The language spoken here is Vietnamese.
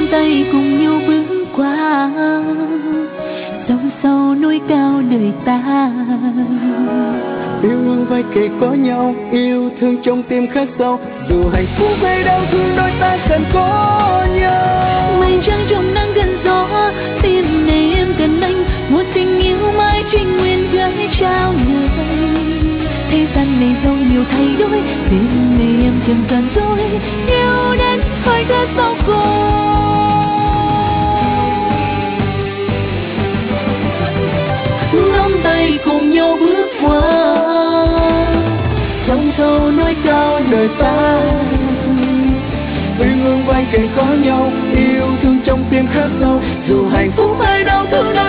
tay cùng nhau bước qua sông sâu núi cao đời ta. Yêu thương vai kề có nhau, yêu thương trong tim khắc sâu, dù hạnh phúc hay đau thương đôi ta cần có nhau. Mây trắng trong nắng gần gió, tim này em cần anh, một tình yêu mãi trinh nguyên gửi trao đời. Thế gian này giàu nhiều thay đổi, đêm này em chẳng giận dỗi, yêu đến hơi thở sau cùng. Nắm tay cùng nhau bước qua sông sâu núi cao đời ta. Yêu thương vai kề có nhau, yêu thương trong tim khắc sâu, dù hạnh phúc hay đau thương.